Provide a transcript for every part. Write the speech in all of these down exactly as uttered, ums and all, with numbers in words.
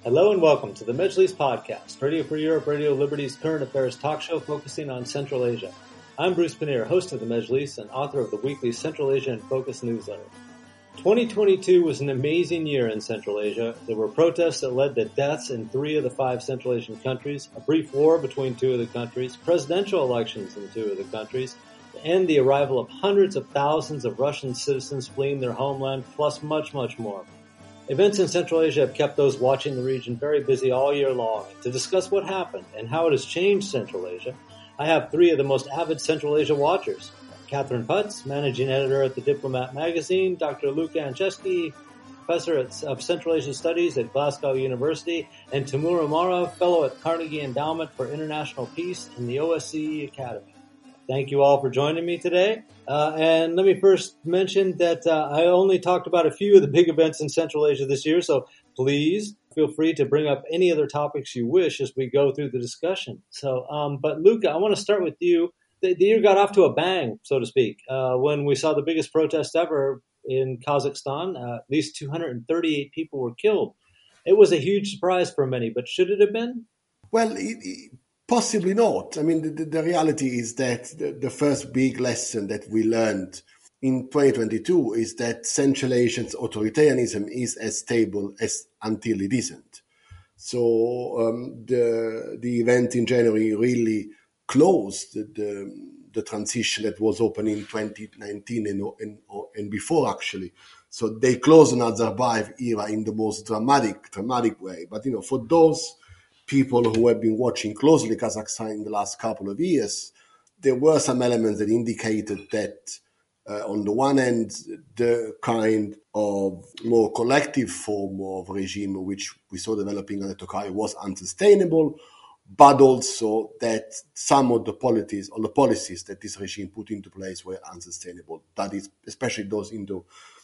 Hello and welcome to the Majlis Podcast, Radio Free Europe, Radio Liberty's current affairs talk show focusing on Central Asia. I'm Bruce Pannier, host of the Majlis and author of the weekly Central Asia in Focus newsletter. twenty twenty-two was an amazing year in Central Asia. There were protests that led to deaths in three of the five Central Asian countries, a brief war between two of the countries, presidential elections in two of the countries, and the arrival of hundreds of thousands of Russian citizens fleeing their homeland, plus much, much more. Events in Central Asia have kept those watching the region very busy all year long. To discuss what happened and how it has changed Central Asia, I have three of the most avid Central Asia watchers. Catherine Putz, managing editor at The Diplomat magazine, Doctor Luca Anceski, professor of Central Asian Studies at Glasgow University, and Timur Umarov, fellow at Carnegie Endowment for International Peace and the O S C E Academy. Thank you all for joining me today. Uh, and let me first mention that uh, I only talked about a few of the big events in Central Asia this year, so please feel free to bring up any other topics you wish as we go through the discussion. So, um, but Luca, I want to start with you. The, the year got off to a bang, so to speak, uh, when we saw the biggest protest ever in Kazakhstan. Uh, at least two hundred thirty-eight people were killed. It was a huge surprise for many, but should it have been? Well, it, it, possibly not. I mean, the, the reality is that the, the first big lesson that we learned in twenty twenty-two is that Central Asia's authoritarianism is as stable as until it isn't. So um, the the event in January really closed the, the, the transition that was open in twenty nineteen and, and, and before, actually. So they closed the Nazarbayev era in the most dramatic, dramatic way. But, you know, for those people who have been watching closely Kazakhstan in the last couple of years, there were some elements that indicated that, uh, on the one hand, the kind of more collective form of regime which we saw developing under Tokayev was unsustainable, but also that some of the policies or the policies that this regime put into place were unsustainable. That is, especially those into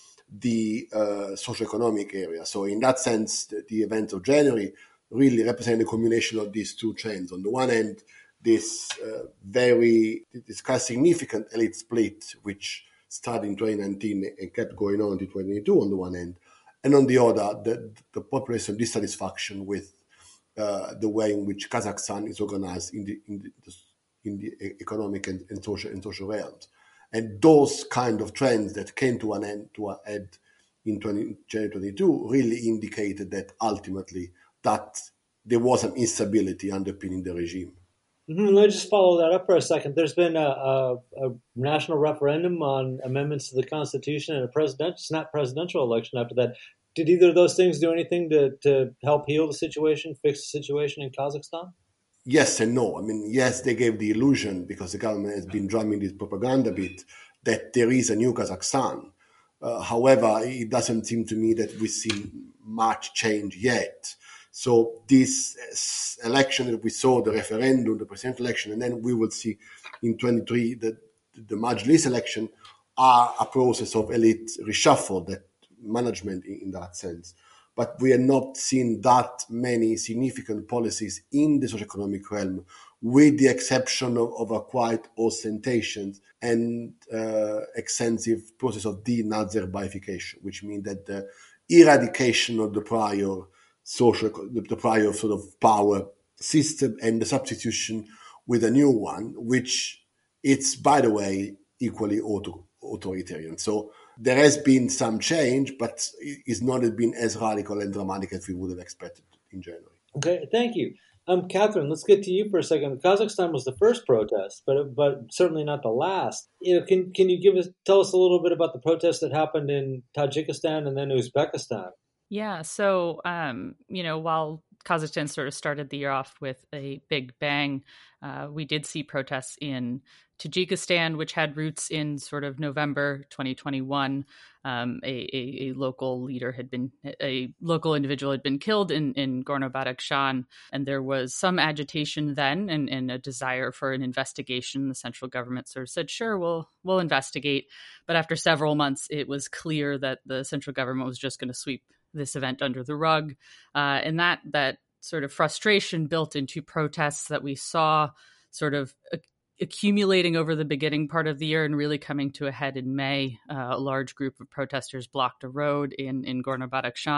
the uh, socioeconomic area. So in that sense, the, the events of January really represent a combination of these two trends. On the one hand, this uh, very, this quite significant elite split, which started in twenty nineteen and kept going on until twenty twenty-two on the one hand, and on the other, the, the population dissatisfaction with uh, the way in which Kazakhstan is organized in the in the, in the economic and, and social and social realms. And those kind of trends that came to an end to an end in January twenty-two really indicated that ultimately that there was an instability underpinning the regime. Mm-hmm. Let me just follow that up for a second. There's been a, a, a national referendum on amendments to the Constitution and a president, snap presidential election after that. Did either of those things do anything to, to help heal the situation, fix the situation in Kazakhstan? Yes and no. I mean, yes, they gave the illusion, because the government has been drumming this propaganda bit, that there is a new Kazakhstan. Uh, however, it doesn't seem to me that we've seen much change yet. So this election that we saw, the referendum, the presidential election, and then we will see in twenty-three that the Majlis election are a process of elite reshuffle, that management in that sense. But we are not seeing that many significant policies in the socioeconomic realm, with the exception of, of a quite ostentatious and uh, extensive process of de-Nazarbyefication, which means that the eradication of the prior social, the, the prior sort of power system and the substitution with a new one, which it's, by the way, equally auto, authoritarian. So there has been some change, but it's not been as radical and dramatic as we would have expected in January. Okay, thank you. Um, Catherine, let's get to you for a second. Kazakhstan was the first protest, but but certainly not the last. You know, can can you give us tell us a little bit about the protests that happened in Tajikistan and then Uzbekistan? Yeah, so um, you know, while Kazakhstan sort of started the year off with a big bang, uh, we did see protests in Tajikistan, which had roots in sort of November twenty twenty-one. Um, a, a, a local leader had been, a local individual had been killed in, in Gorno-Badakhshan, and there was some agitation then and, and a desire for an investigation. The central government sort of said, sure, we'll, we'll investigate. But after several months, it was clear that the central government was just going to sweep this event under the rug. Uh, and that, that sort of frustration built into protests that we saw sort of accumulating over the beginning part of the year and really coming to a head in May. Uh, a large group of protesters blocked a road in, in Gorno-Badakhshan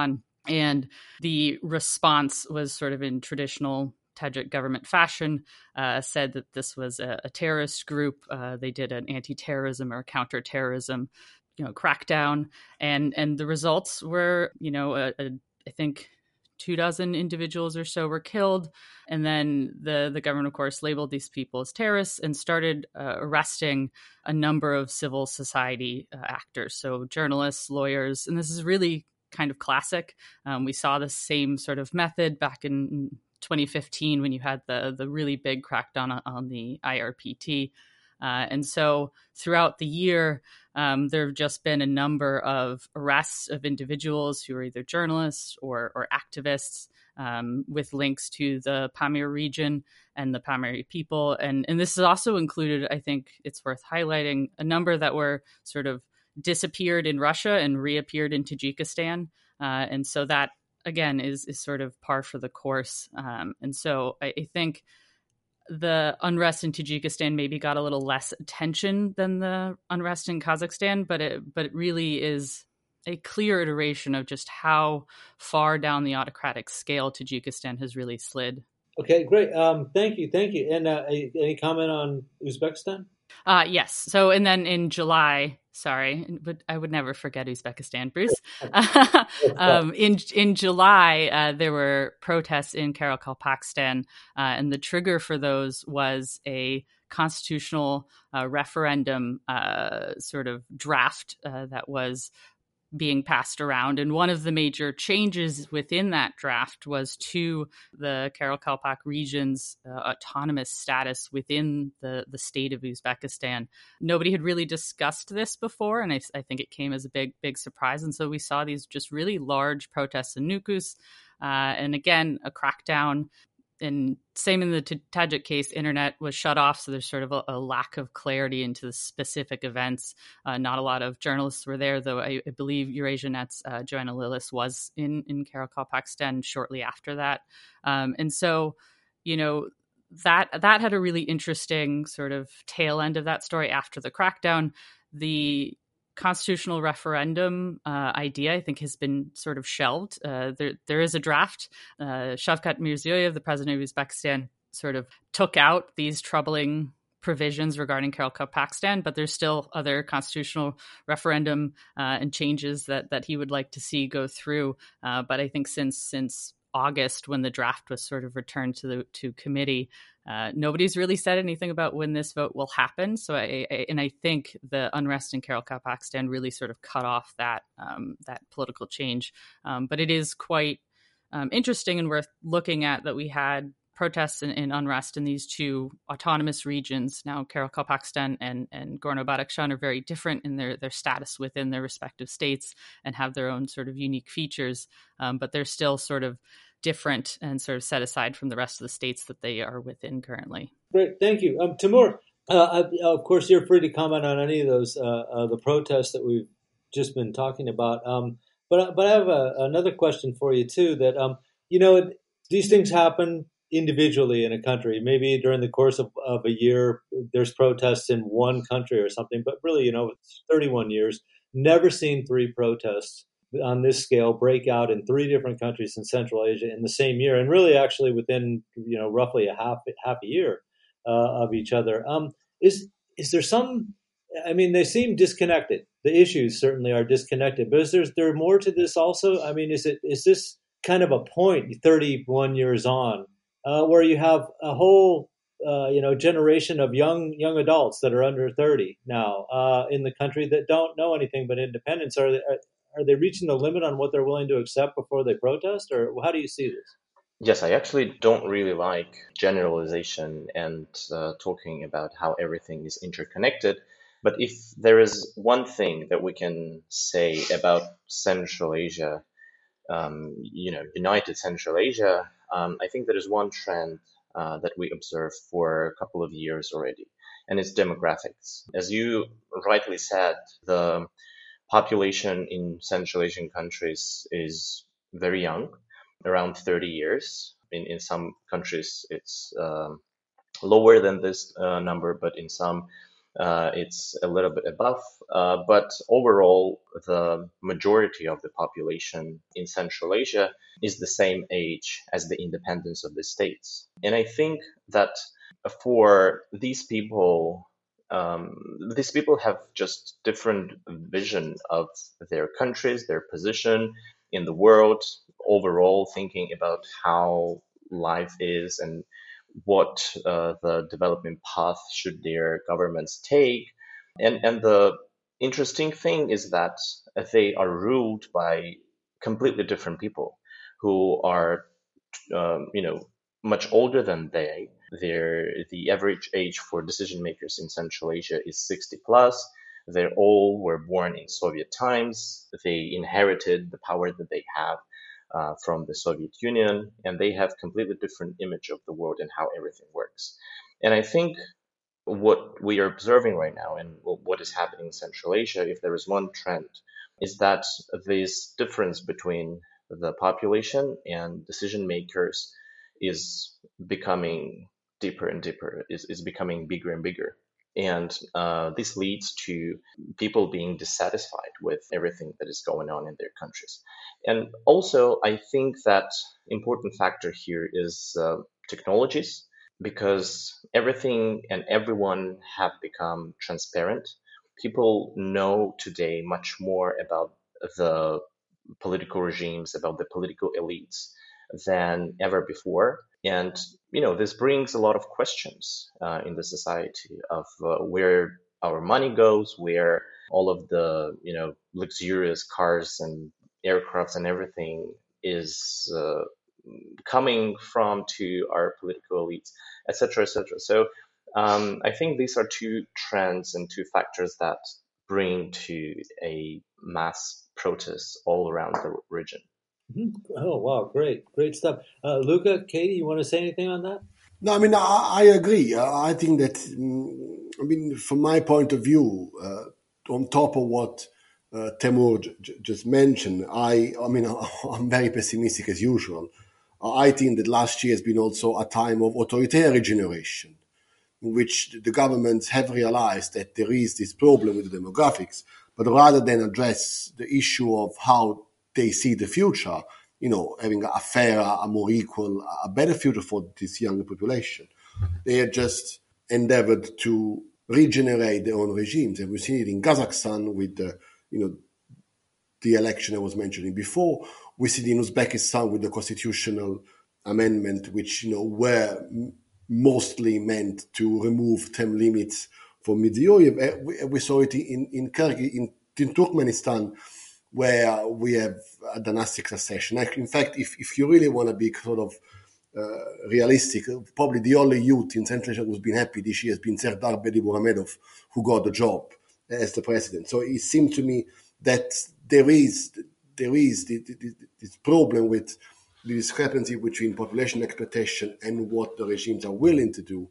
And the response was sort of in traditional Tajik government fashion, uh, said that this was a, a terrorist group. Uh, they did an anti-terrorism or counter-terrorism, you know, crackdown, and and the results were, you know, a, a, I think two dozen individuals or so were killed, and then the the government, of course, labeled these people as terrorists and started uh, arresting a number of civil society uh, actors, so journalists, lawyers, and this is really kind of classic. Um, we saw the same sort of method back in twenty fifteen when you had the the really big crackdown on, on the I R P T. Uh, and so throughout the year, um, there have just been a number of arrests of individuals who are either journalists or, or activists um, with links to the Pamir region and the Pamiri people. And, and this is also included, I think it's worth highlighting, a number that were sort of disappeared in Russia and reappeared in Tajikistan. Uh, and so that, again, is, is sort of par for the course. Um, and so I, I think the unrest in Tajikistan maybe got a little less attention than the unrest in Kazakhstan, but it, but it really is a clear iteration of just how far down the autocratic scale Tajikistan has really slid. Okay, great. Um, thank you. Thank you. And uh, any comment on Uzbekistan? Uh, yes. So, and then in July, sorry, but I would never forget Uzbekistan, Bruce. um, in in July, uh, there were protests in Karakalpakstan, uh, and the trigger for those was a constitutional uh, referendum uh, sort of draft uh, that was being passed around. And one of the major changes within that draft was to the Karakalpak region's uh, autonomous status within the, the state of Uzbekistan. Nobody had really discussed this before, and I, I think it came as a big, big surprise. And so we saw these just really large protests in Nukus, uh, and again, a crackdown. And same in the Tajik case, internet was shut off, so there's sort of a, a lack of clarity into the specific events. Uh, not a lot of journalists were there, though I, I believe EurasiaNet's uh, Joanna Lillis was in, in Karakalpakstan shortly after that. Um, and so, you know, that that had a really interesting sort of tail end of that story after the crackdown. The constitutional referendum uh, idea, I think, has been sort of shelved. Uh, there, there is a draft. Uh, Shavkat Mirziyoyev, the president of Uzbekistan, sort of took out these troubling provisions regarding Karakalpakstan, but there's still other constitutional referendum uh, and changes that that he would like to see go through. Uh, but I think since since August, when the draft was sort of returned to the to committee, Uh, nobody's really said anything about when this vote will happen. So, I, I and I think the unrest in Karakalpakstan really sort of cut off that um, that political change. Um, but it is quite um, interesting and worth looking at that we had protests and, and unrest in these two autonomous regions. Now, Karakalpakstan and, and Gorno-Badakhshan are very different in their, their status within their respective states and have their own sort of unique features, um, but they're still sort of different and sort of set aside from the rest of the states that they are within currently. Great, thank you. Um, Timur, uh, of course, you're free to comment on any of those, uh, uh, the protests that we've just been talking about. Um, but but I have a, another question for you, too, that, um, you know, these things happen individually in a country. Maybe during the course of, of a year, there's protests in one country or something. But really, you know, it's thirty-one years, never seen three protests on this scale break out in three different countries in Central Asia in the same year, and really actually within, you know, roughly a half half a year uh, of each other. Um, is is there some? I mean, they seem disconnected. The issues certainly are disconnected, but is there there more to this also? I mean, is it is this kind of a point thirty-one years on uh, where you have a whole uh, you know generation of young young adults that are under thirty now uh, in the country that don't know anything but independence? Are, are Are they reaching the limit on what they're willing to accept before they protest, or how do you see this? Yes, I actually don't really like generalization and uh, talking about how everything is interconnected. But if there is one thing that we can say about Central Asia, um, you know, United Central Asia, um, I think there is one trend uh, that we observe for a couple of years already, and it's demographics. As you rightly said, the population in Central Asian countries is very young, around thirty years. In, in some countries, it's um, lower than this uh, number, but in some, Uh, it's a little bit above, uh, but overall, the majority of the population in Central Asia is the same age as the independence of the states. And I think that for these people, um, these people have just different vision of their countries, their position in the world, overall thinking about how life is and what uh, the development path should their governments take. And, and the interesting thing is that they are ruled by completely different people who are, um, you know, much older than they. Their, the average age for decision makers in Central Asia is sixty plus. They all were born in Soviet times. They inherited the power that they have uh, from the Soviet Union, and they have completely different image of the world and how everything works. And I think what we are observing right now and what is happening in Central Asia, if there is one trend, is that this difference between the population and decision makers is becoming deeper and deeper, is, is becoming bigger and bigger. And uh, this leads to people being dissatisfied with everything that is going on in their countries. And also, I think that important factor here is uh, technologies, because everything and everyone have become transparent. People know today much more about the political regimes, about the political elites than ever before. And, you know, this brings a lot of questions uh, in the society of uh, where our money goes, where all of the, you know, luxurious cars and aircrafts and everything is uh, coming from to our political elites, et cetera, et cetera. So um, I think these are two trends and two factors that bring to a mass protest all around the region. Mm-hmm. Oh, wow. Great. Great stuff. Uh, Luca, Katie, you want to say anything on that? No, I mean, I, I agree. I think that, I mean, from my point of view, uh, on top of what uh, Temur j- just mentioned, I, I mean, I'm very pessimistic as usual. I think that last year has been also a time of authoritarian regeneration, in which the governments have realized that there is this problem with the demographics, but rather than address the issue of how they see the future, you know, having a fairer, a more equal, a better future for this younger population, they have just endeavored to regenerate their own regimes. And we've seen it in Kazakhstan with the, you know, the election I was mentioning before. We see it in Uzbekistan with the constitutional amendment, which, you know, were mostly meant to remove term limits for Medvedev. We, we saw it in in, Kyrgyz, in in Turkmenistan, where we have a dynastic succession. In fact, if, if you really want to be sort of uh, realistic, probably the only youth in Central Asia who's been happy this year has been Serdar Bedimuhamedov, who got the job as the president. So it seemed to me that there is there is this problem with the discrepancy between population expectation and what the regimes are willing to do.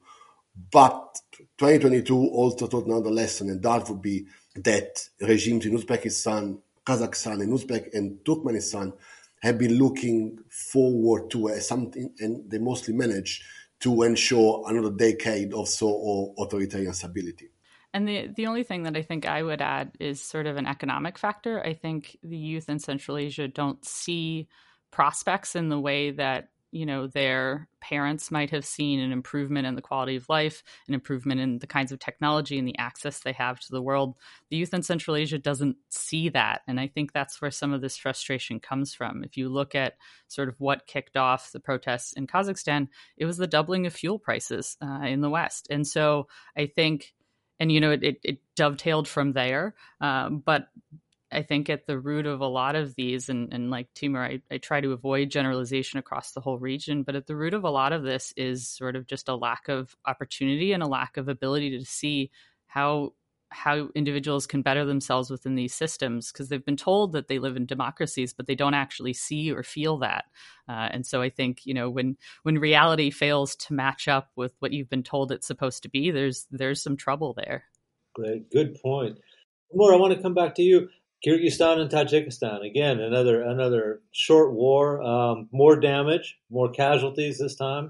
But twenty twenty-two also taught another lesson, and that would be that regimes in Uzbekistan, Kazakhstan, and Uzbek and Turkmenistan have been looking forward to uh, something, and they mostly managed to ensure another decade or so of authoritarian stability. And the the only thing that I think I would add is sort of an economic factor. I think the youth in Central Asia don't see prospects in the way that, you know, their parents might have seen an improvement in the quality of life, an improvement in the kinds of technology and the access they have to the world. The youth in Central Asia doesn't see that. And I think that's where some of this frustration comes from. If you look at sort of what kicked off the protests in Kazakhstan, it was the doubling of fuel prices uh, in the West. And so I think, and, you know, it, it, it dovetailed from there. Um, but I think at the root of a lot of these, and, and like Timur, I, I try to avoid generalization across the whole region, but at the root of a lot of this is sort of just a lack of opportunity and a lack of ability to see how how individuals can better themselves within these systems, because they've been told that they live in democracies, but they don't actually see or feel that. Uh, and so I think, you know, when when reality fails to match up with what you've been told it's supposed to be, there's there's some trouble there. Great, good point. Timur, I want to come back to you. Kyrgyzstan and Tajikistan, again, another another short war, um, more damage, more casualties this time.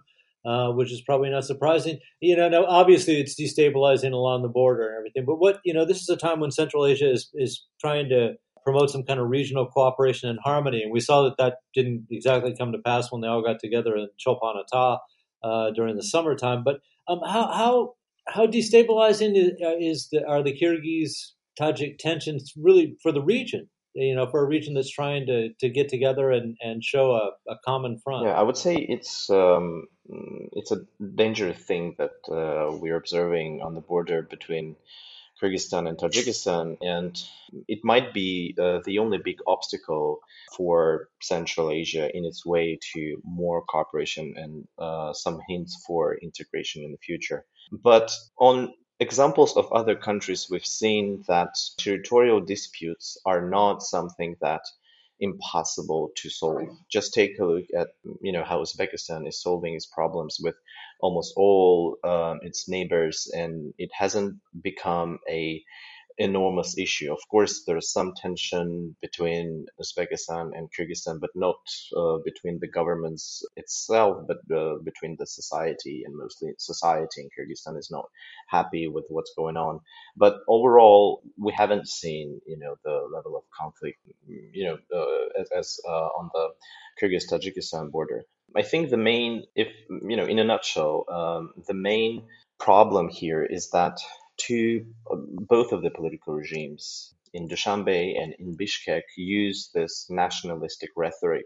uh, which is probably not surprising. You know, now obviously it's destabilizing along the border and everything. But what you know, this is a time when Central Asia is is trying to promote some kind of regional cooperation and harmony, and we saw that that didn't exactly come to pass when they all got together in Chholpon Ata uh, during the summertime. But um, how how how destabilizing is, uh, is the, are the Kyrgyz Tajik tensions really for the region? You know, for a region that's trying to, to get together and, and show a, a common front. Yeah, I would say it's um, it's a dangerous thing that uh, we're observing on the border between Kyrgyzstan and Tajikistan, and it might be uh, the only big obstacle for Central Asia in its way to more cooperation and uh, some hints for integration in the future. But on examples of other countries, we've seen that territorial disputes are not something that impossible to solve. Just take a look at, you know, how Uzbekistan is solving its problems with almost all um, its neighbors, and it hasn't become a enormous issue. Of course, there's some tension between Uzbekistan and Kyrgyzstan, but not uh, between the governments itself, but uh, between the society, and mostly society in Kyrgyzstan is not happy with what's going on. But overall, we haven't seen, you know, the level of conflict, you know, uh, as, as uh, on the Kyrgyz-Tajikistan border. I think the main, if, you know, in a nutshell, um, the main problem here is that to both of the political regimes in Dushanbe and in Bishkek use this nationalistic rhetoric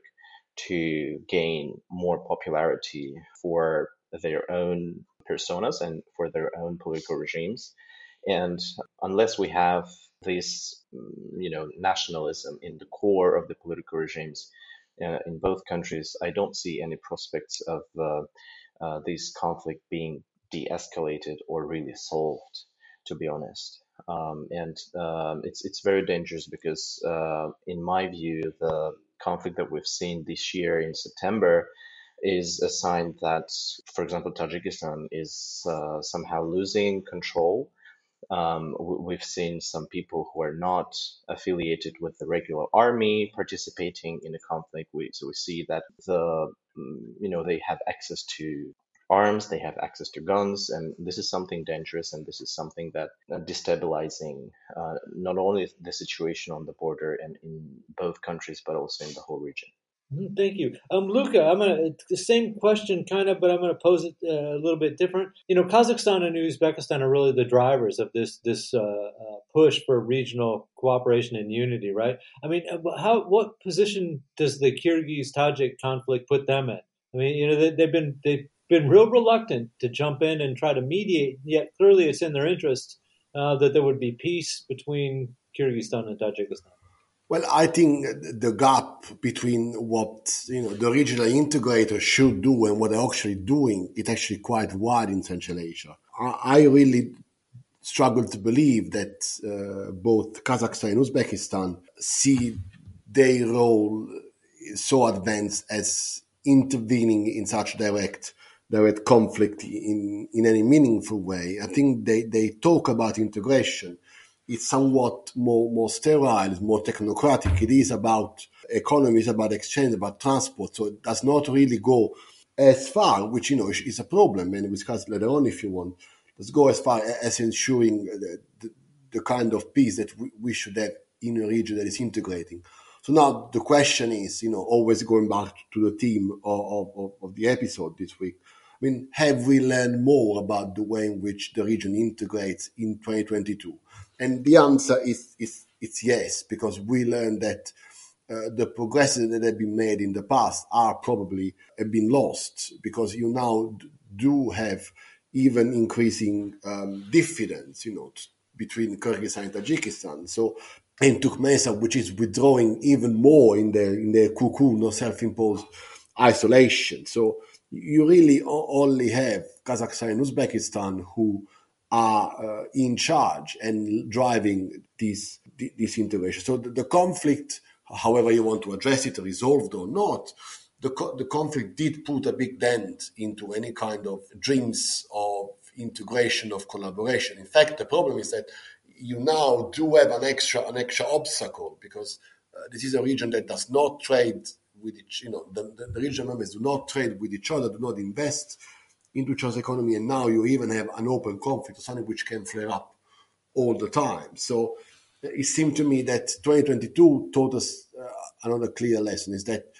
to gain more popularity for their own personas and for their own political regimes. And unless we have this, you know, nationalism in the core of the political regimes uh, in both countries, I don't see any prospects of uh, uh, this conflict being de-escalated or really solved, to be honest. Um, and um, it's it's very dangerous because, uh, in my view, the conflict that we've seen this year in September is a sign that, for example, Tajikistan is uh, somehow losing control. Um, we've seen some people who are not affiliated with the regular army participating in the conflict. We, so we see that the, you know, they have access to arms, they have access to guns, and this is something dangerous, and this is something that uh, destabilizing uh, not only the situation on the border and in both countries, but also in the whole region. Thank you. Um, Luca, I'm gonna the same question kind of, but I'm gonna pose it uh, a little bit different. You know, Kazakhstan and Uzbekistan are really the drivers of this this uh, uh, push for regional cooperation and unity, right? I mean, how what position does the Kyrgyz-Tajik conflict put them in? I mean, you know, they, they've been they've been real reluctant to jump in and try to mediate. Yet clearly, it's in their interest uh, that there would be peace between Kyrgyzstan and Tajikistan. Well, I think the gap between what, you know, the regional integrators should do and what they're actually doing is actually quite wide in Central Asia. I really struggle to believe that uh, both Kazakhstan and Uzbekistan see their role so advanced as intervening in such direct direct conflict in, in any meaningful way. I think they, they talk about integration. It's somewhat more, more sterile, more technocratic. It is about economy, it's about exchange, about transport. So it does not really go as far, which, you know, is, is a problem, and we discuss later on if you want. Let's go as far as ensuring the, the, the kind of peace that we, we should have in a region that is integrating. So now the question is, you know, always going back to the theme of, of, of the episode this week. I mean, have we learned more about the way in which the region integrates in twenty twenty-two? And the answer is, is it's yes, because we learned that uh, the progresses that have been made in the past are probably have been lost, because you now do have even increasing um, diffidence, you know, between Kyrgyzstan and Tajikistan. So, and Turkmenistan, which is withdrawing even more in their in their cocoon or self-imposed isolation. So you really only have Kazakhstan and Uzbekistan who are uh, in charge and driving this this integration. So the, the conflict, however you want to address it, resolved or not, the co- the conflict did put a big dent into any kind of dreams of integration, of collaboration. In fact, the problem is that you now do have an extra an extra obstacle, because uh, this is a region that does not trade with each, you know, the, the, the regional members do not trade with each other, do not invest into China's economy, and now you even have an open conflict, or something which can flare up all the time. So it seemed to me that twenty twenty-two taught us uh, another clear lesson, is that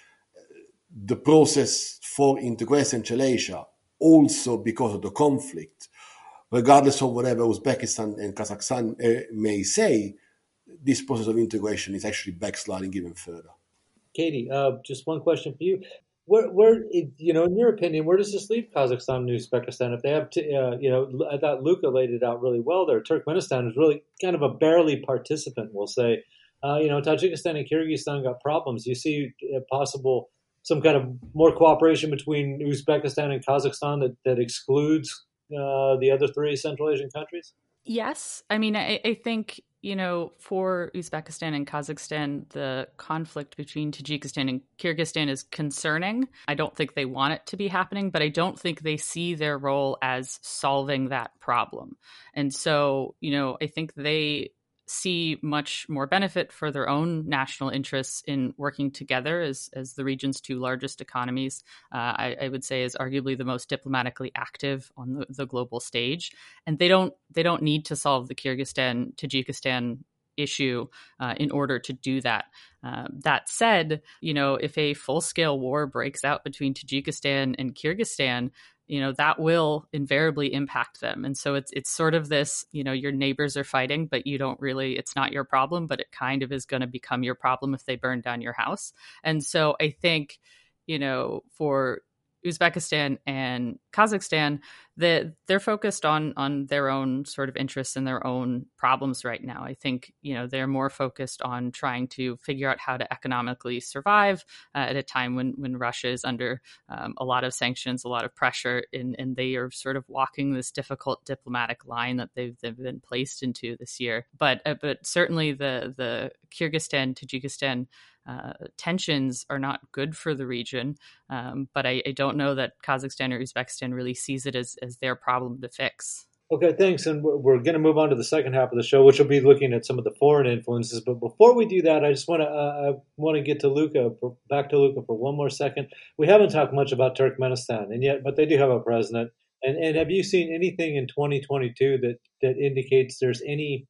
the process for integrating Central Asia, also because of the conflict, regardless of whatever Uzbekistan and Kazakhstan uh, may say, this process of integration is actually backsliding even further. Katie, uh, just one question for you. Where, where, you know, in your opinion, where does this leave Kazakhstan and Uzbekistan? If they have, to, uh, you know, I thought Luca laid it out really well there. Turkmenistan is really kind of a barely participant, we'll say. Uh, you know, Tajikistan and Kyrgyzstan got problems. You see uh, possible some kind of more cooperation between Uzbekistan and Kazakhstan that, that excludes uh, the other three Central Asian countries? Yes. I mean, I, I think, you know, for Uzbekistan and Kazakhstan, the conflict between Tajikistan and Kyrgyzstan is concerning. I don't think they want it to be happening, but I don't think they see their role as solving that problem. And so, you know, I think they see much more benefit for their own national interests in working together as, as the region's two largest economies. Uh, I, I would say is arguably the most diplomatically active on the, the global stage. And they don't they don't need to solve the Kyrgyzstan, Tajikistan issue uh, in order to do that. Uh, that said, you know, if a full-scale war breaks out between Tajikistan and Kyrgyzstan, you know, that will invariably impact them. And so it's it's sort of this, you know, your neighbors are fighting, but you don't really, it's not your problem, but it kind of is going to become your problem if they burn down your house. And so I think, you know, for Uzbekistan and Kazakhstan, that they're focused on on their own sort of interests and their own problems right now. I think, you know, they're more focused on trying to figure out how to economically survive uh, at a time when when Russia is under um, a lot of sanctions, a lot of pressure, and, and they are sort of walking this difficult diplomatic line that they've, they've been placed into this year. But uh, but certainly the the Kyrgyzstan, Tajikistan Uh, tensions are not good for the region, um, but I, I don't know that Kazakhstan or Uzbekistan really sees it as, as their problem to fix. Okay, thanks. And we're going to move on to the second half of the show, which will be looking at some of the foreign influences. But before we do that, I just want to uh, I want to get to Luca, back to Luca for one more second. We haven't talked much about Turkmenistan, and yet, but they do have a president. And and have you seen anything in twenty twenty-two that that indicates there's any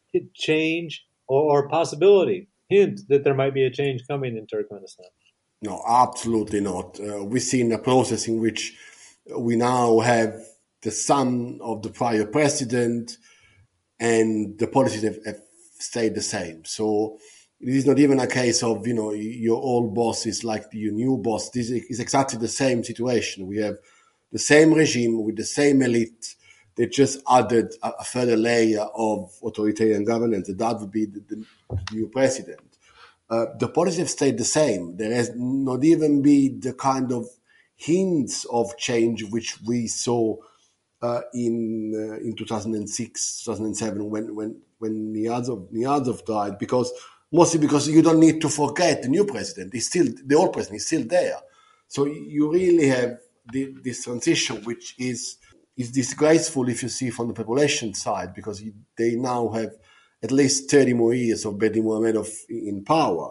change or, or possibility? Hint that there might be a change coming in Turkmenistan? No, absolutely not. Uh, we've seen a process in which we now have the son of the prior president, and the policies have, have stayed the same. So it is not even a case of, you know, your old boss is like your new boss. This is exactly the same situation. We have the same regime with the same elite. They just added a, a further layer of authoritarian governance, and that would be the, the new president. Uh, the policies have stayed the same. There has not even been the kind of hints of change which we saw uh, in uh, in two thousand six, two thousand seven when when when Niazov Niazov died, because mostly because you don't need to forget the new president. He's still the old president is still there. So you really have the, this transition, which is. is disgraceful if you see from the population side, because they now have at least thirty more years of Berdimuhamedov in power.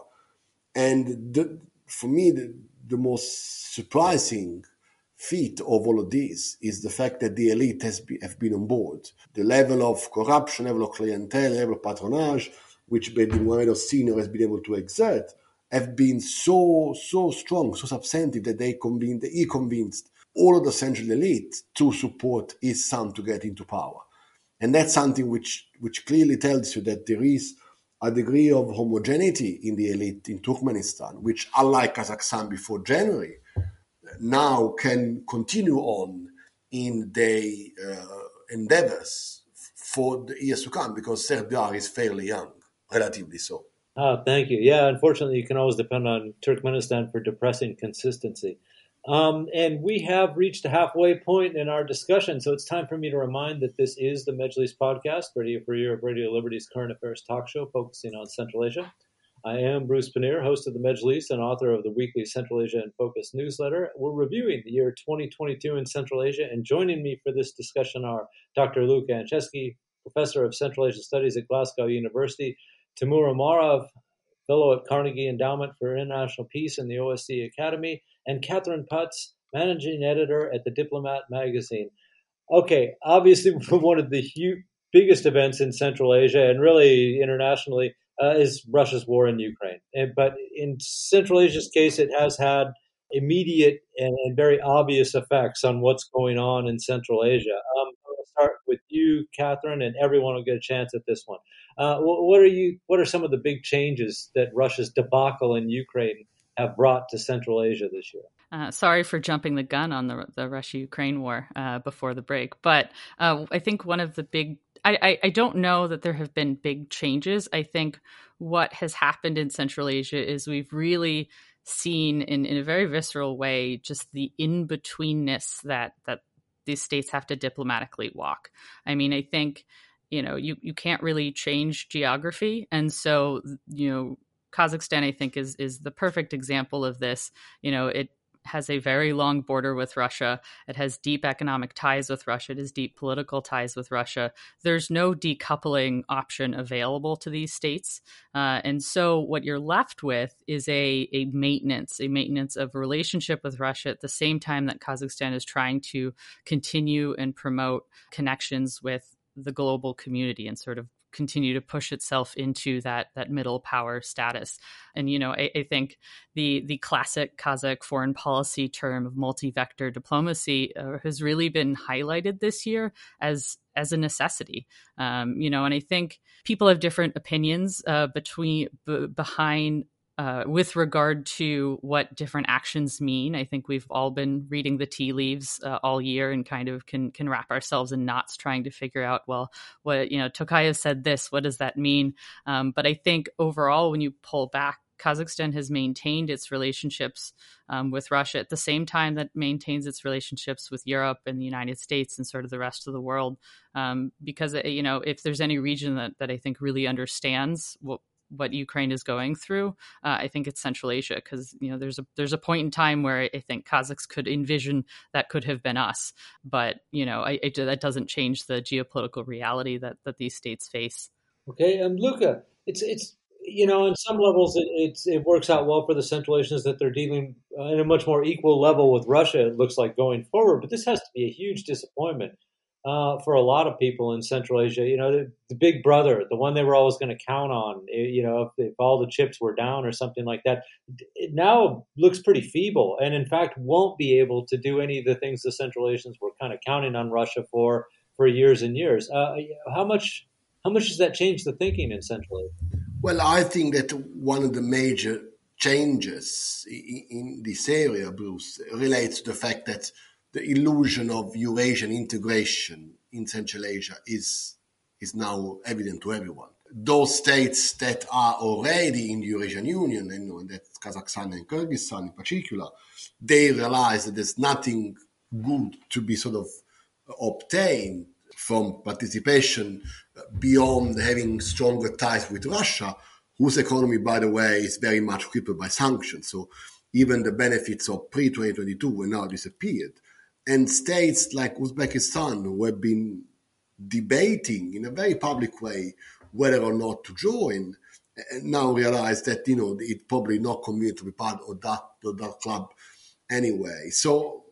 And the, for me, the, the most surprising feat of all of this is the fact that the elite has be, have been on board. The level of corruption, level of clientele, level of patronage, which Berdimuhamedov Senior has been able to exert, have been so, so strong, so substantive that they convened, he convinced all of the central elite to support his son to get into power. And that's something which, which clearly tells you that there is a degree of homogeneity in the elite in Turkmenistan, which, unlike Kazakhstan before January, now can continue on in their uh, endeavors for the years to come, because Serdar is fairly young, relatively so. Oh, thank you. Yeah, unfortunately, you can always depend on Turkmenistan for depressing consistency. Um, and we have reached a halfway point in our discussion, so it's time for me to remind that this is the Mejlis podcast, Radio Free Europe, Radio Liberty's current affairs talk show focusing on Central Asia. I am Bruce Pannier, host of the Mejlis and author of the weekly Central Asia in Focus newsletter. We're reviewing the year twenty twenty-two in Central Asia, and joining me for this discussion are Doctor Luca Anceski, professor of Central Asia Studies at Glasgow University, Timur Umarov, fellow at Carnegie Endowment for International Peace and the O S C E Academy, and Catherine Putz, managing editor at the Diplomat magazine. Okay, obviously one of the huge, biggest events in Central Asia and really internationally uh, is Russia's war in Ukraine. And, but in Central Asia's case, it has had immediate and, and very obvious effects on what's going on in Central Asia. Um, I'll start with you, Catherine, and everyone will get a chance at this one. Uh, what, what are you? What are some of the big changes that Russia's debacle in Ukraine have brought to Central Asia this year? Uh, sorry for jumping the gun on the the Russia-Ukraine war uh, before the break, but uh, I think one of the big I, I, I don't know that there have been big changes. I think what has happened in Central Asia is we've really seen in, in a very visceral way just the in-betweenness that that these states have to diplomatically walk. I mean, I think, you know, you, you can't really change geography. And so, you know, Kazakhstan, I think, is is the perfect example of this. You know, it has a very long border with Russia. It has deep economic ties with Russia. It has deep political ties with Russia. There's no decoupling option available to these states. Uh, and so what you're left with is a, a maintenance, a maintenance of a relationship with Russia at the same time that Kazakhstan is trying to continue and promote connections with the global community and sort of continue to push itself into that that middle power status. And, you know, I, I think the the classic Kazakh foreign policy term of multi-vector diplomacy uh, has really been highlighted this year as as a necessity. Um, you know, and I think people have different opinions uh, between b- behind Uh, with regard to what different actions mean. I think we've all been reading the tea leaves uh, all year and kind of can can wrap ourselves in knots trying to figure out, well, what, you know, Tokayev said this, what does that mean? Um, but I think overall, when you pull back, Kazakhstan has maintained its relationships um, with Russia at the same time that maintains its relationships with Europe and the United States and sort of the rest of the world. Um, because, you know, if there's any region that, that I think really understands what what Ukraine is going through, uh, I think it's Central Asia, because, you know, there's a there's a point in time where I think Kazakhs could envision that could have been us, but, you know, I, it, that doesn't change the geopolitical reality that that these states face. Okay, and Luca, it's it's you know, on some levels it it's, it works out well for the Central Asians that they're dealing uh, in a much more equal level with Russia. It looks like going forward, but this has to be a huge disappointment uh, for a lot of people in Central Asia. You know, the, the big brother, the one they were always going to count on. You know, if, if all the chips were down or something like that, it now looks pretty feeble, and in fact won't be able to do any of the things the Central Asians were kind of counting on Russia for for years and years. Uh, how much? How much does that change the thinking in Central Asia? Well, I think that one of the major changes in this area, Bruce, relates to the fact that the illusion of Eurasian integration in Central Asia is, is now evident to everyone. Those states that are already in the Eurasian Union, and, you know, and that's Kazakhstan and Kyrgyzstan in particular, they realize that there's nothing good to be sort of obtained from participation beyond having stronger ties with Russia, whose economy, by the way, is very much crippled by sanctions. So even the benefits of pre twenty twenty-two were now disappeared. And states like Uzbekistan, who have been debating in a very public way whether or not to join, now realize that, you know, it's probably not convenient to be part of that, of that club anyway. So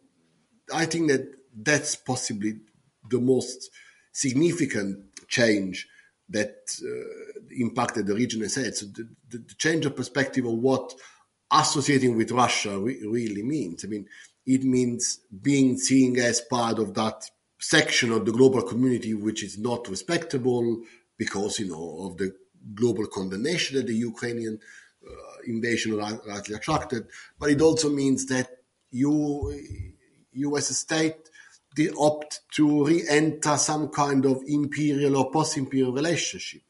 I think that that's possibly the most significant change that uh, impacted the region as such. So the, the, the change of perspective of what associating with Russia re- really means. I mean, it means being seen as part of that section of the global community which is not respectable because, you know, of the global condemnation that the Ukrainian uh, invasion rightly attracted. But it also means that you, you as a state, they opt to re-enter some kind of imperial or post-imperial relationship.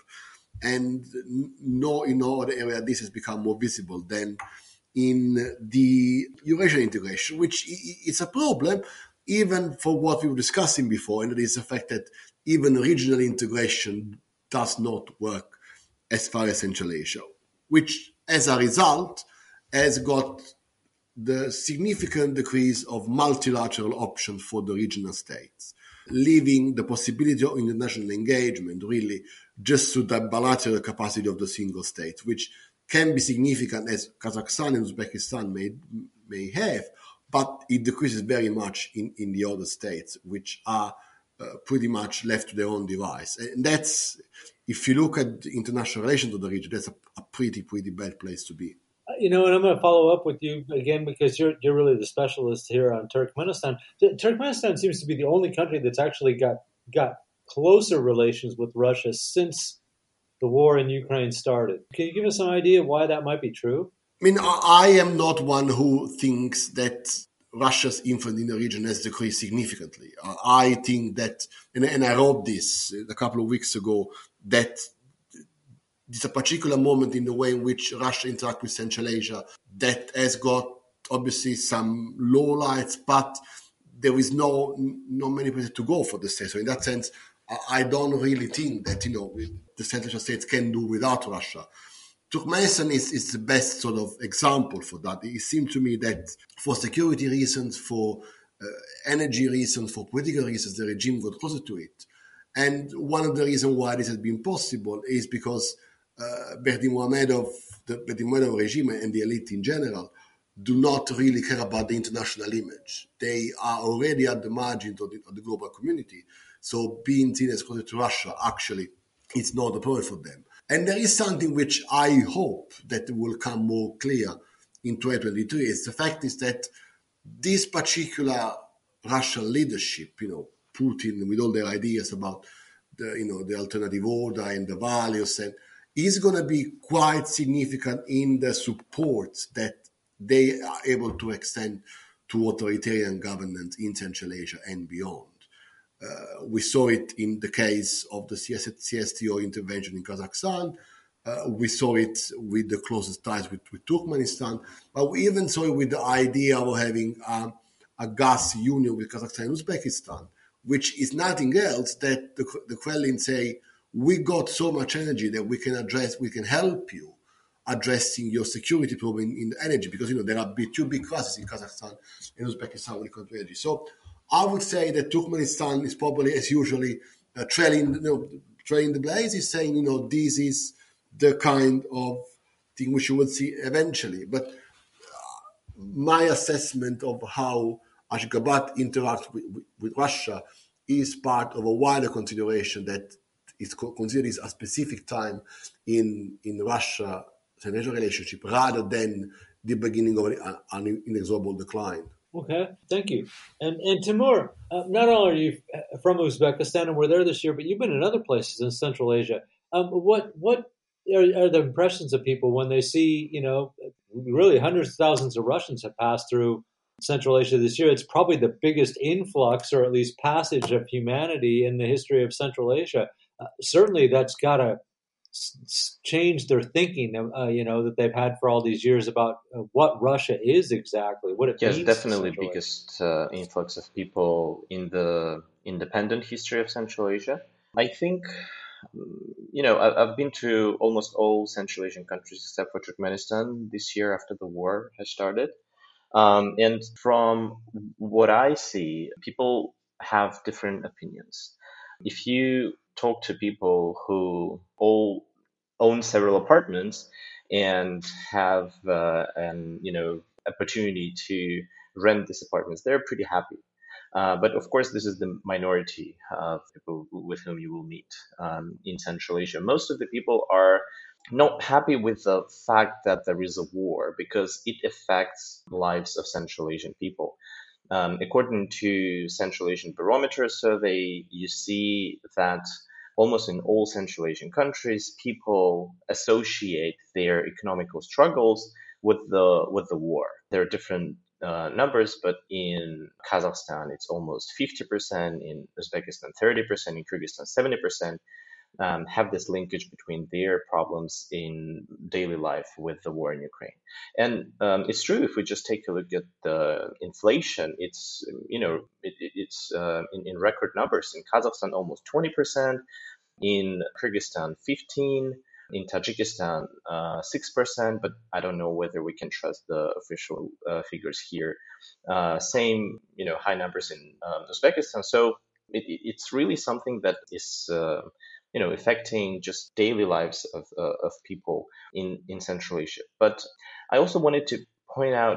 And no, in no other area this has become more visible than in the Eurasian integration, which is a problem even for what we were discussing before, and it is the fact that even regional integration does not work as far as Central Asia, which as a result has got the significant decrease of multilateral options for the regional states, leaving the possibility of international engagement really just to the bilateral capacity of the single states, which can be significant as Kazakhstan and Uzbekistan may, may have, but it decreases very much in, in the other states, which are uh, pretty much left to their own device. And that's, if you look at international relations of the region, that's a, a pretty, pretty bad place to be. You know, and I'm going to follow up with you again because you're you're really the specialist here on Turkmenistan. Turkmenistan seems to be the only country that's actually got got closer relations with Russia since the war in Ukraine started. Can you give us an idea why that might be true? I mean, I am not one who thinks that Russia's influence in the region has decreased significantly. I think that, and, and I wrote this a couple of weeks ago, that it's a particular moment in the way in which Russia interacts with Central Asia that has got obviously some lowlights, but there is no no many places to go for the state. So in that sense, I don't really think that, you know, the Central Asian states can do without Russia. Turkmenistan is, is the best sort of example for that. It seemed to me that for security reasons, for uh, energy reasons, for political reasons, the regime got closer to it. And one of the reasons why this has been possible is because uh, Berdimuhamedov, the Berdimuhamedov regime and the elite in general do not really care about the international image. They are already at the margins of the, of the global community. So being seen as closer to Russia, actually, it's not a problem for them. And there is something which I hope that will come more clear in twenty twenty-three. Is the fact is that this particular Russian leadership, you know, Putin with all their ideas about the, you know, the alternative order and the values, and is going to be quite significant in the support that they are able to extend to authoritarian governance in Central Asia and beyond. Uh, we saw it in the case of the C S T O intervention in Kazakhstan. Uh, we saw it with the closest ties with, with Turkmenistan. But we even saw it with the idea of having um, a gas union with Kazakhstan and Uzbekistan, which is nothing else that the, the Kremlin say, we got so much energy that we can address, we can help you addressing your security problem in, in energy, because, you know, there are big, two big crises in Kazakhstan and Uzbekistan when it comes to energy. So I would say that Turkmenistan is probably, as usually, uh, trailing, you know, trailing the blaze, is saying, you know, this is the kind of thing which you will see eventually. But uh, my assessment of how Ashgabat interacts with, with, with Russia is part of a wider consideration that is considered as a specific time in in Russia-Central Asia relationship rather than the beginning of an inexorable decline. Okay, thank you. And and Timur, uh, not only are you from Uzbekistan and were there this year, but you've been in other places in Central Asia. Um, what what are, are the impressions of people when they see, you know, really hundreds of thousands of Russians have passed through Central Asia this year? It's probably the biggest influx, or at least passage, of humanity in the history of Central Asia. Uh, certainly, that's got to s- change their thinking, uh, you know, that they've had for all these years about uh, what Russia is exactly, what it Yes, means. definitely biggest uh, influx of people in the independent history of Central Asia. I think, you know, I, I've been to almost all Central Asian countries except for Turkmenistan this year after the war has started. Um, and from what I see, people have different opinions. If you talk to people who all own several apartments and have uh, an you know opportunity to rent these apartments, they're pretty happy. Uh, but of course, this is the minority of people with whom you will meet um, in Central Asia. Most of the people are not happy with the fact that there is a war because it affects the lives of Central Asian people. Um, according to Central Asian Barometer survey, you see that almost in all Central Asian countries, people associate their economical struggles with the with the war. There are different uh, numbers, but in Kazakhstan, it's almost fifty percent, in Uzbekistan, thirty percent, in Kyrgyzstan, seventy percent. Um, have this linkage between their problems in daily life with the war in Ukraine. And um, it's true, if we just take a look at the inflation, it's, you know, it, it's uh, in, in record numbers. In Kazakhstan, almost twenty percent, in Kyrgyzstan, fifteen percent, in Tajikistan, uh, six percent, but I don't know whether we can trust the official uh, figures here. Uh, same, you know, high numbers in um, Uzbekistan. So it, it's really something that is uh, you know, affecting just daily lives of uh, of people in, in Central Asia. But I also wanted to point out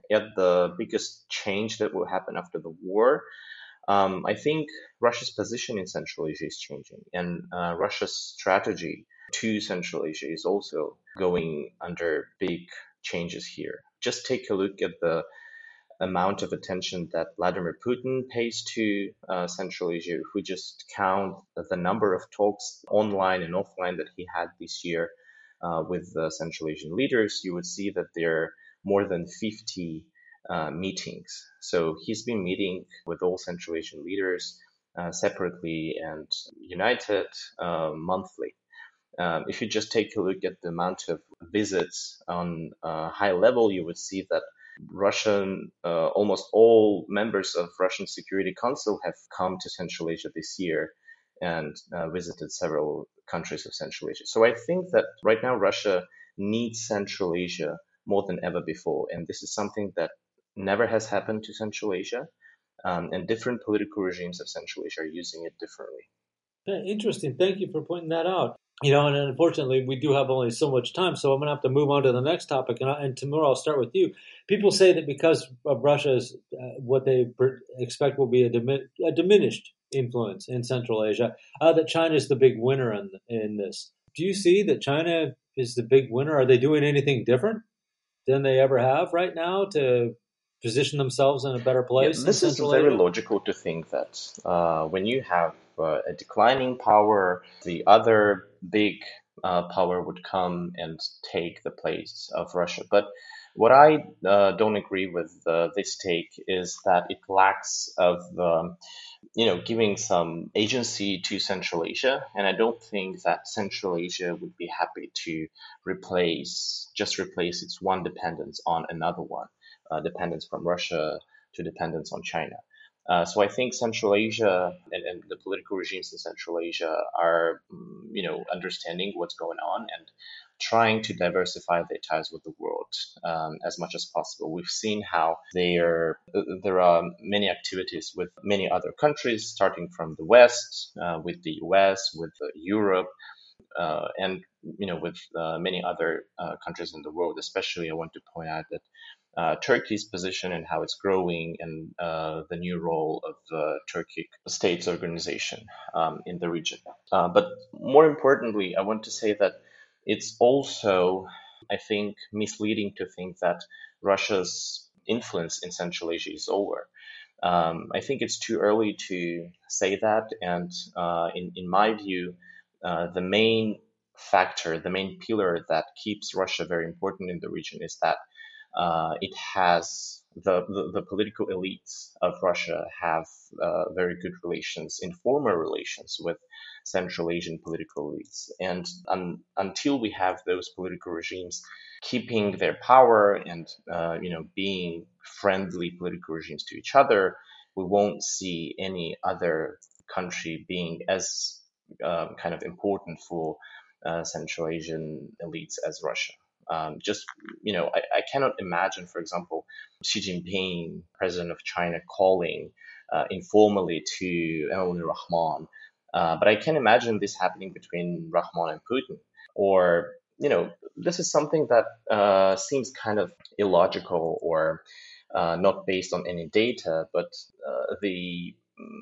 at the biggest change that will happen after the war, um, I think Russia's position in Central Asia is changing, and uh, Russia's strategy to Central Asia is also going under big changes here. Just take a look at the amount of attention that Vladimir Putin pays to uh, Central Asia. If we just count the number of talks online and offline that he had this year uh, with the Central Asian leaders, you would see that there are more than fifty uh, meetings. So he's been meeting with all Central Asian leaders uh, separately and united uh, monthly. Um, if you just take a look at the amount of visits on a high level, you would see that Russian, uh, almost all members of Russian Security Council have come to Central Asia this year and uh, visited several countries of Central Asia. So I think that right now Russia needs Central Asia more than ever before. And this is something that never has happened to Central Asia. Um, and different political regimes of Central Asia are using it differently. Yeah, interesting. Thank you for pointing that out. You know, and unfortunately, we do have only so much time, so I'm going to have to move on to the next topic. And, I, and Timur, I'll start with you. People say that because of Russia's, uh, what they per- expect will be a, dimi- a diminished influence in Central Asia, uh, that China is the big winner in, in this. Do you see that China is the big winner? Are they doing anything different than they ever have right now to position themselves in a better place? Yeah, this in is Central very Asia? logical to think that uh, when you have uh, a declining power, the other big uh, power would come and take the place of Russia. But what I uh, don't agree with uh, this take is that it lacks of um, you know, giving some agency to Central Asia. And I don't think that Central Asia would be happy to replace, just replace its one dependence on another one, uh, dependence from Russia to dependence on China. Uh, so I think Central Asia and, and the political regimes in Central Asia are, you know, understanding what's going on and trying to diversify their ties with the world um, as much as possible. We've seen how there there are many activities with many other countries, starting from the West, uh, with the U S, with uh, Europe, uh, and you know with uh, many other uh, countries in the world. Especially, I want to point out that uh, Turkey's position and how it's growing, and uh, the new role of the Turkic States Organization um, in the region. Uh, but more importantly, I want to say that it's also, I think, misleading to think that Russia's influence in Central Asia is over. Um, I think it's too early to say that, and uh, in in my view, uh, the main factor, the main pillar that keeps Russia very important in the region is that uh, it has the, the the political elites of Russia have uh, very good relations, informal relations with Central Asian political elites, and um, until we have those political regimes keeping their power and uh, you know being friendly political regimes to each other, we won't see any other country being as uh, kind of important for uh, Central Asian elites as Russia. Um, just, you know, I, I cannot imagine, for example, Xi Jinping, president of China, calling uh, informally to Emmanuel Rahman. Uh, but I can imagine this happening between Rahman and Putin. Or, you know, this is something that uh, seems kind of illogical or uh, not based on any data, but uh, the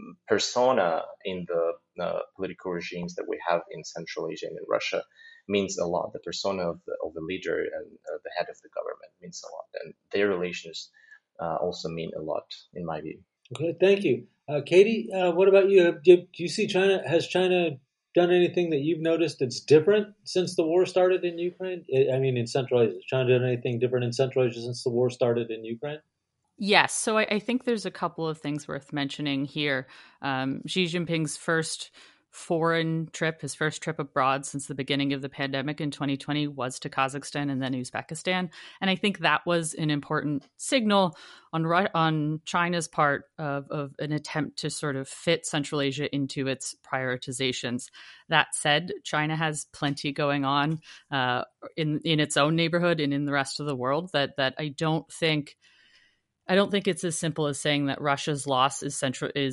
persona in the uh, political regimes that we have in Central Asia and in Russia means a lot. The persona of the, of the leader and uh, the head of the government means a lot, and their relations uh, also mean a lot, in my view. Okay, thank you, uh, Katie. Uh, what about you? Do, do you see China? Has China done anything that you've noticed that's different since the war started in Ukraine? I mean, in Central Asia, has China done anything different in Central Asia since the war started in Ukraine? Yes. So I, I think there's a couple of things worth mentioning here. Um, Xi Jinping's first foreign trip, his first trip abroad since the beginning of the pandemic in twenty twenty was to Kazakhstan and then Uzbekistan. And I think that was an important signal on on China's part of, of an attempt to sort of fit Central Asia into its prioritizations. That said, China has plenty going on uh, in, in its own neighborhood and in the rest of the world that that I don't think I don't think it's as simple as saying that Russia's loss is central is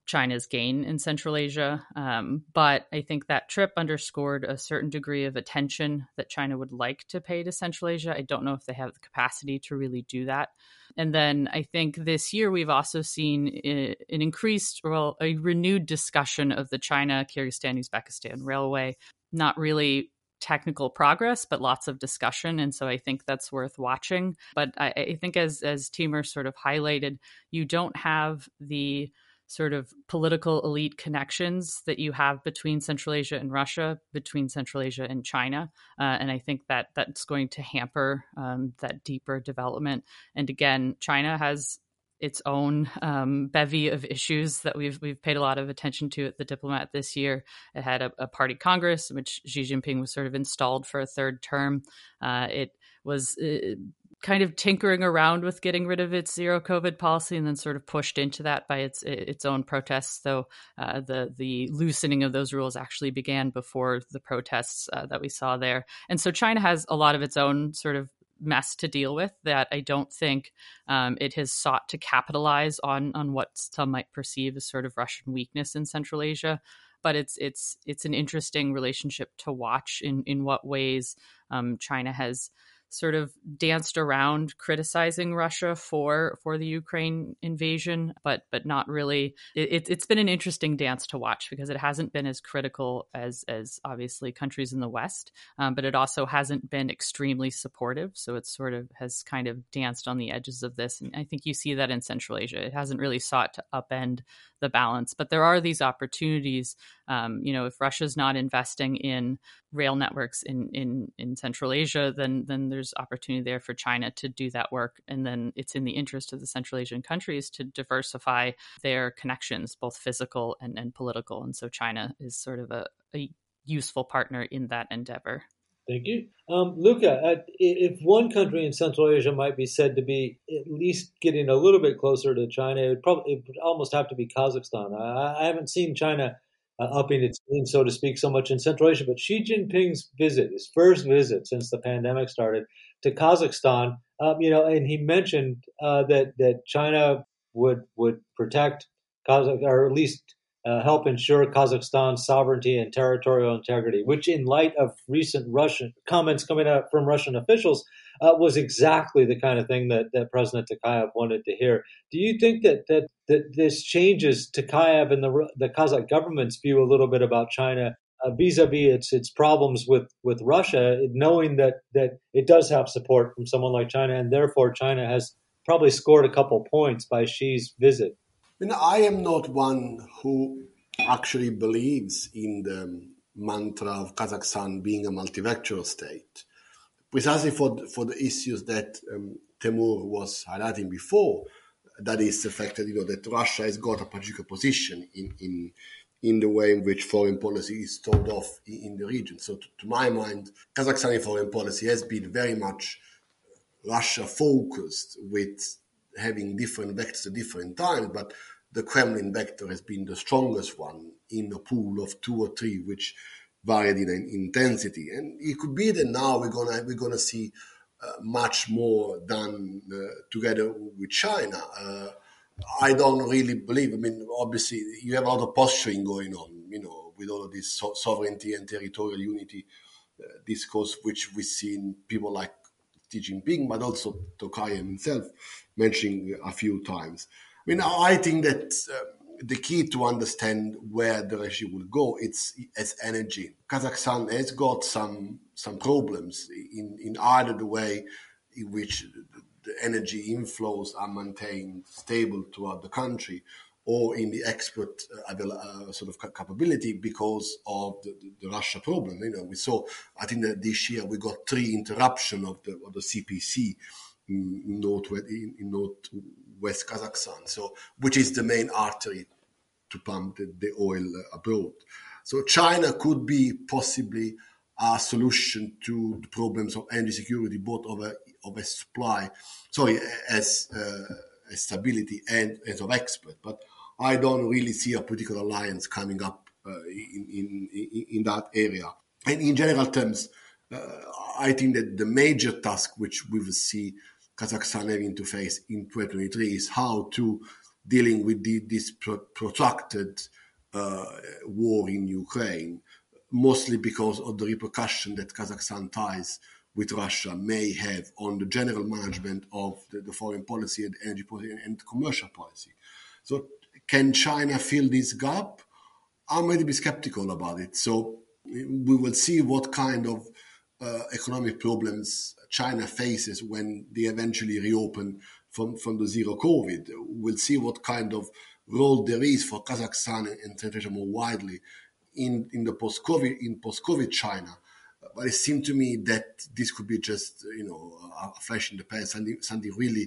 China's gain in Central Asia. Um, but I think that trip underscored a certain degree of attention that China would like to pay to Central Asia. I don't know if they have the capacity to really do that. And then I think this year we've also seen an increased, well, a renewed discussion of the China, Kyrgyzstan, Uzbekistan railway, not really technical progress, but lots of discussion. And so I think that's worth watching. But I, I think as, as Timur sort of highlighted, you don't have the sort of political elite connections that you have between Central Asia and Russia, between Central Asia and China. Uh, and I think that that's going to hamper um, that deeper development. And again, China has its own um, bevy of issues that we've we've paid a lot of attention to at the Diplomat this year. It had a, a party congress in which Xi Jinping was sort of installed for a third term. Uh, it was uh, kind of tinkering around with getting rid of its zero COVID policy, and then sort of pushed into that by its its own protests. So uh, the the loosening of those rules actually began before the protests uh, that we saw there. And so China has a lot of its own sort of mess to deal with that I don't think um, it has sought to capitalize on on what some might perceive as sort of Russian weakness in Central Asia. But it's it's it's an interesting relationship to watch in in what ways um, China has sort of danced around criticizing Russia for for the Ukraine invasion, but but not really. It, it's been an interesting dance to watch because it hasn't been as critical as as obviously countries in the West, um, but it also hasn't been extremely supportive. So it sort of has kind of danced on the edges of this. And I think you see that in Central Asia. It hasn't really sought to upend the balance, but there are these opportunities. Um, you know, if Russia's not investing in rail networks in, in, in Central Asia, then then there's opportunity there for China to do that work. And then it's in the interest of the Central Asian countries to diversify their connections, both physical and, and political. And so China is sort of a, a useful partner in that endeavor. Thank you. Um, Luca, if one country in Central Asia might be said to be at least getting a little bit closer to China, it would probably it would almost have to be Kazakhstan. I, I haven't seen China uh, upping its game, so to speak, so much in Central Asia, but Xi Jinping's visit, his first visit since the pandemic started to Kazakhstan, um, you know, and he mentioned uh, that that China would would protect Kazakh, or at least Uh, help ensure Kazakhstan's sovereignty and territorial integrity, which in light of recent Russian comments coming out from Russian officials uh, was exactly the kind of thing that, that President Tokayev wanted to hear. Do you think that that, that this changes Tokayev and the, the Kazakh government's view a little bit about China uh, vis-a-vis its its problems with, with Russia, knowing that, that it does have support from someone like China, and therefore China has probably scored a couple points by Xi's visit? I mean, I am not one who actually believes in the mantra of Kazakhstan being a multilateral state, precisely for for the issues that um, Timur was highlighting before. That is the fact that you know that Russia has got a particular position in in in the way in which foreign policy is told off in, in the region. So, to, to my mind, Kazakhstani foreign policy has been very much Russia focused, with having different vectors at different times, but the Kremlin vector has been the strongest one in a pool of two or three, which varied in intensity. And it could be that now we're gonna we're gonna see uh, much more done uh, together with China. Uh, I don't really believe. I mean, obviously, you have a lot of posturing going on, you know, with all of this so- sovereignty and territorial unity uh, discourse, which we've seen people like Xi Jinping, but also Tokayev himself mentioning a few times. I mean, I think that uh, the key to understand where the regime will go, it's as energy. Kazakhstan has got some some problems in, in either the way in which the energy inflows are maintained stable throughout the country, or in the export uh, uh, sort of capability because of the, the, the Russia problem. You know, we saw, I think that this year we got three interruption of the of the C P C in northwest in, in northwest Kazakhstan, so which is the main artery to pump the, the oil abroad. So China could be possibly a solution to the problems of energy security, both of a of a supply, sorry, as uh, as stability and as of export. But I don't really see a political alliance coming up uh, in, in in in that area. And in general terms, uh, I think that the major task which we will see Kazakhstan having to face in twenty twenty-three is how to dealing with the, this pro- protracted uh, war in Ukraine, mostly because of the repercussion that Kazakhstan ties with Russia may have on the general management of the, the foreign policy and energy policy and commercial policy. So can China fill this gap? I'm going to be skeptical about it. So we will see what kind of uh, economic problems China faces when they eventually reopen from, from the zero COVID. We'll see what kind of role there is for Kazakhstan and Central Asia more widely in, in the post-COVID, in post-COVID China. But it seemed to me that this could be just, you know, a flash in the pan, something, something really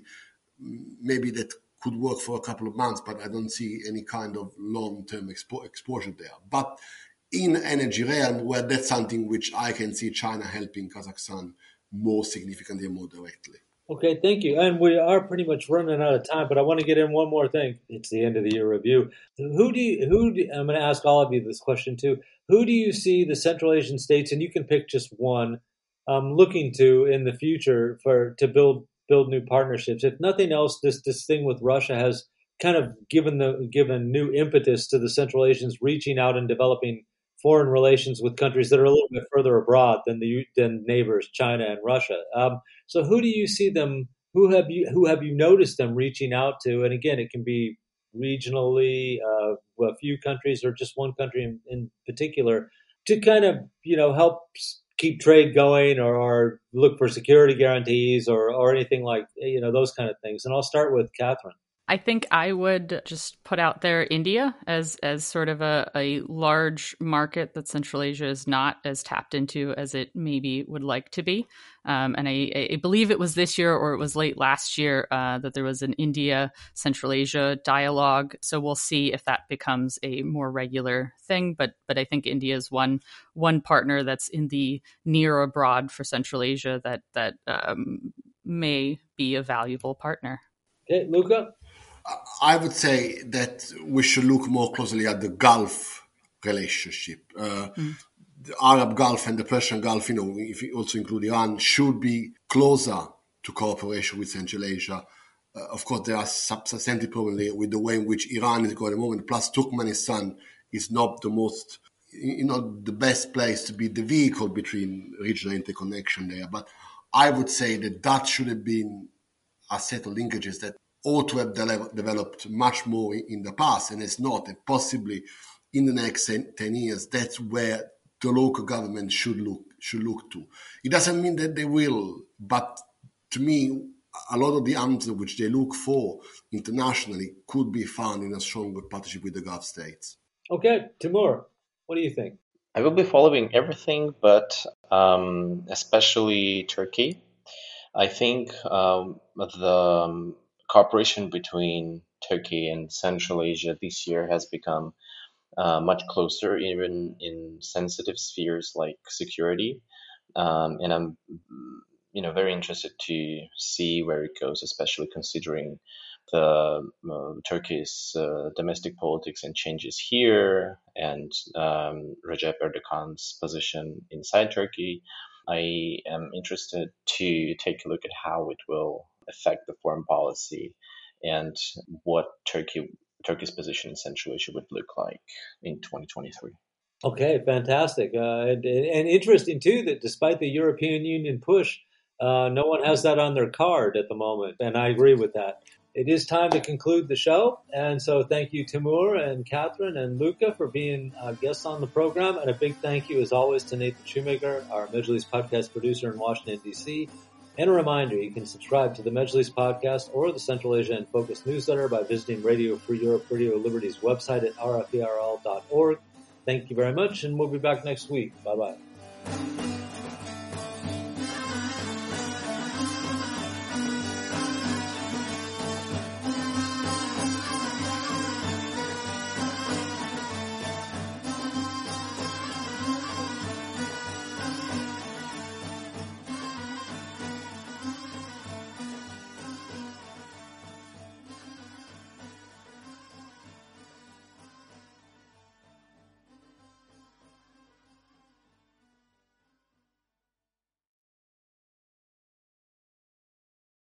maybe that could work for a couple of months, but I don't see any kind of long-term expo- exposure there. But in energy realm, well, that's something which I can see China helping Kazakhstan more significantly and more directly. Okay, thank you. And we are pretty much running out of time, but I want to get in one more thing. It's the end of the year review. Who do you, who do, I'm going to ask all of you this question too. Who do you see the Central Asian states, and you can pick just one, um, looking to in the future for to build build new partnerships? If nothing else, this this thing with Russia has kind of given the given new impetus to the Central Asians reaching out and developing foreign relations with countries that are a little bit further abroad than the than neighbors China and Russia. Um, so who do you see them? Who have you who have you noticed them reaching out to? And again, it can be regionally, uh, a few countries, or just one country in, in particular, to kind of you know help keep trade going, or, or look for security guarantees, or or anything like you know those kind of things. And I'll start with Catherine. I think I would just put out there India as as sort of a, a large market that Central Asia is not as tapped into as it maybe would like to be. Um, and I, I believe it was this year or it was late last year uh, that there was an India-Central Asia dialogue. So we'll see if that becomes a more regular thing. But but I think India is one one partner that's in the near abroad for Central Asia that, that um, may be a valuable partner. Okay, Luca? I would say that we should look more closely at the Gulf relationship. Uh, mm. The Arab Gulf and the Persian Gulf, you know, if you also include Iran, should be closer to cooperation with Central Asia. Uh, of course, there are substantive problems with the way in which Iran is going at the moment. Plus, Turkmenistan is not the most, you know, the best place to be the vehicle between regional interconnection there. But I would say that that should have been a set of linkages that ought to have de- developed much more in the past, and it's not. And possibly in the next ten years, that's where the local government should look should look to. It doesn't mean that they will, but to me, a lot of the answers which they look for internationally could be found in a stronger partnership with the Gulf states. Okay, Timur, what do you think? I will be following everything, but um, especially Turkey. I think um, the um, cooperation between Turkey and Central Asia this year has become uh, much closer, even in sensitive spheres like security. Um, and I'm, you know, very interested to see where it goes, especially considering the uh, Turkey's uh, domestic politics and changes here, and um, Recep Erdogan's position inside Turkey. I am interested to take a look at how it will affect the foreign policy and what Turkey Turkey's position in Central Asia would look like in twenty twenty-three. Okay, fantastic. Uh, and, and interesting, too, that despite the European Union push, uh, no one has that on their card at the moment. And I agree with that. It is time to conclude the show. And so thank you, Timur and Catherine and Luca, for being uh, guests on the program. And a big thank you, as always, to Nathan Shoemaker, our Mejlis podcast producer in Washington, D C. And a reminder, you can subscribe to the Mejlis podcast or the Central Asia in Focus newsletter by visiting Radio Free Europe, Radio Liberty's website at r f e r l dot org. Thank you very much, and we'll be back next week. Bye-bye.